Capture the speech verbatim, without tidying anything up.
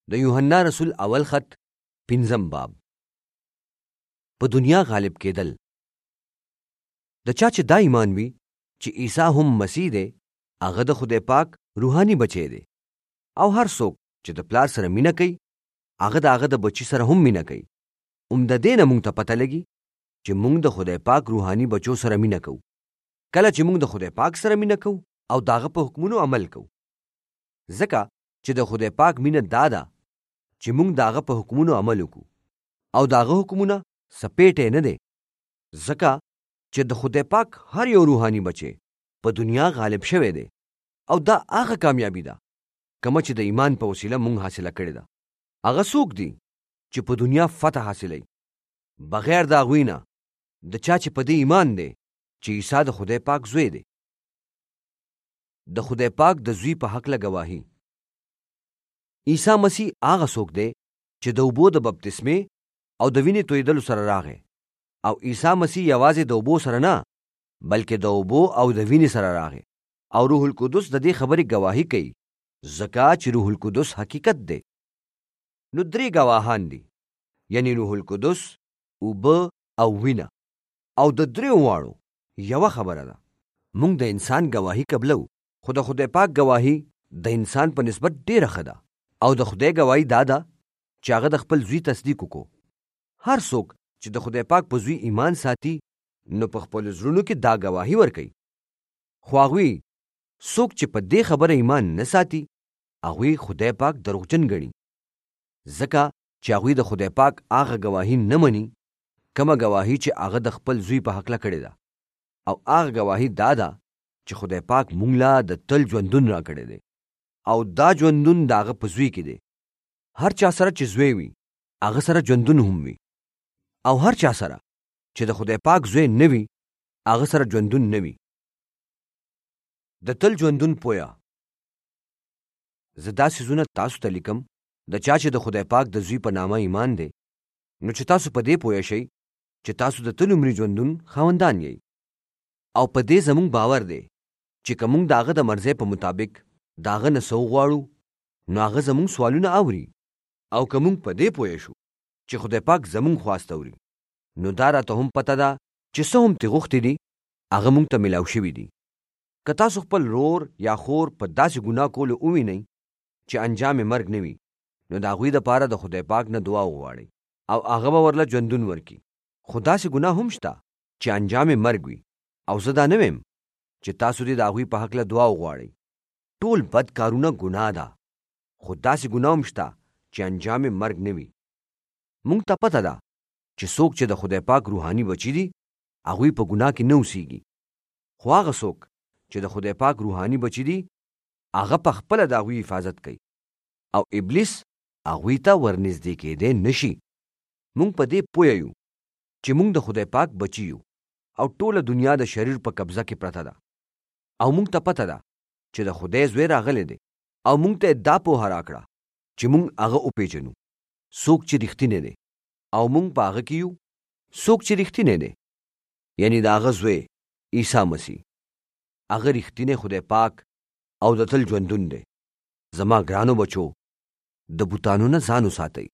د یوحنا رسول اول خط پنځم باب. په دنیا غالب کېدل. د چا چې دا ایمان وي چې عیسی هم مسیح دی، هغه د خدای پاک روحاني بچی دی. او هر څوک چې د پلار سره مینه کوي، هغه د هغه د بچی سره هم مینه کوي. عمده دې نه موږ ته پته لګي چې موږ د خدای پاک روحاني بچو سره مینه کوو، کله چې موږ د خدای پاک سره مینه کوو او داغه په حکمونو عمل کوو. ځکه چې د خدای پاک مینه دا ده چې موږ داغه په حکمونو عمل وکړو، او داغه حکمونه سپېټې نه دی. ځکه چې د خدای پاک هر یو روحاني بچی په دنیا غالب شوی دی، او دا هغه کامیابی ده کومه چې د ایمان په وسیله موږ حاصله کړې ده. هغه څوک دي چې په دنیا فتح حاصلوي بغیر د هغوی نه د چا چې په دې ایمان دی چې عیسی د خدای پاک زوی دی. د خدای پاک د زوی په هکله ګواهي. عیسی مسیح هغه څوک دی چې د اوبو د بپتسمې او د وینې تویدلو سره راغی. او عیسی مسیح یوازې د اوبو سره نه، بلکې د اوبو او د وینې سره راغی. او روح القدس د دې خبرې ګواهي کوي، ځکه چې روح القدس حقیقت دی. نو درې ګواهان دي، یعنی روح القدس، اوبه او وینه. او د دریو واړو یوه خبره ده. موږ د انسان ګواهي قبلو، خو د خدای پاک ګواهي د انسان په نسبت ډېره ښه ده. او د خدای ګواهي دا ده چې هغه د خپل زوی تصدیق وکړو. هر څوک چې د خدای پاک په زوی ایمان ساتي، نو په خپل زړونو کې دا ګواهي ورکوي. خو هغوی څوک چې په دې خبره ایمان نه ساتي، هغوی خدای پاک دروغجن ګڼي، ځکه چې هغوی د خدای پاک هغه ګواهي نه مني کومه ګواهي چې هغه د خپل زوی په هکله کړې ده. او هغه ګواهي دا ده چې خدای پاک موږ له د تل ژوندون راکړی دی، او دا ژوندون د هغه په زوی کې دی. هر چا سره چې زوی وي، هغه سره ژوندون هم وي. او هر چا سره چې د خدای پاک زوی نه وي، هغه سره ژوندون نه وي. د تل ژوندون پویا. زه دا څیزونه تاسو ته لیکم د چا چې د خدای پاک د زوی په نامه ایمان دی، نو چې تاسو په دې پوه شئ چې تاسو د تل عمري ژوندون خاوندان یئ. او په دې زموږ باور دی چې که موږ د هغه د مرضۍ په مطابق د هغه نه څه وغواړو، نو هغه زموږ سوالونه اوري. او که موږ په دې پوه شو چې خدای پاک زموږ خواست اوري، نو دا راته هم پته ده چې څه هم ترې غوښتي دي، هغه موږ ته میلاو شوي دي. که تاسو خپل رور یا خور په داسې ګناه کولو ووینئ چې انجام یې مرګ نه وي، نو د هغوی دپاره د خدای پاک نه دعا وغواړئ، او هغه به ورله ژوندون ورکړي. خو داسې ګناه هم شته چې انجام یې مرګ وي، او زه دا نه ویم چې تاسو دې د هغوی په هکله دعا وغواړئ. ټول بد کارونه ګناه ده، خو داسې ګناه هم شته چې انجام یې مرګ نه وي. موږ ته پته ده چې څوک چې د خدای پاک روحاني بچي دي، هغوی په ګناه کې نه اوسېږي. خو هغه څوک چې د خدای پاک روحاني بچي دي، هغه په خپله د هغوی حفاظت کوي، او ابلیس هغوی ته ورنږدې کېدی نشي. موږ په دې پوه یو چې موږ د خدای پاک بچي یو، او ټوله دنیا د شریر په قبضه کې پرته ده. او موږ ته پته ده چې د خدای زوی راغلی دی، او موږ ته دا پوهه راکړه چې موږ هغه وپېژنو، څوک چې رښتینی دی، او موږ په هغه کې یو. څوک چې رښتینی دی، یعنی د هغه زوی عیسی مسیح، هغه رښتینی خدای پاک او د تل ژوندون دی. زما ګرانو بچو، د بوتانو نه ځان وساتئ.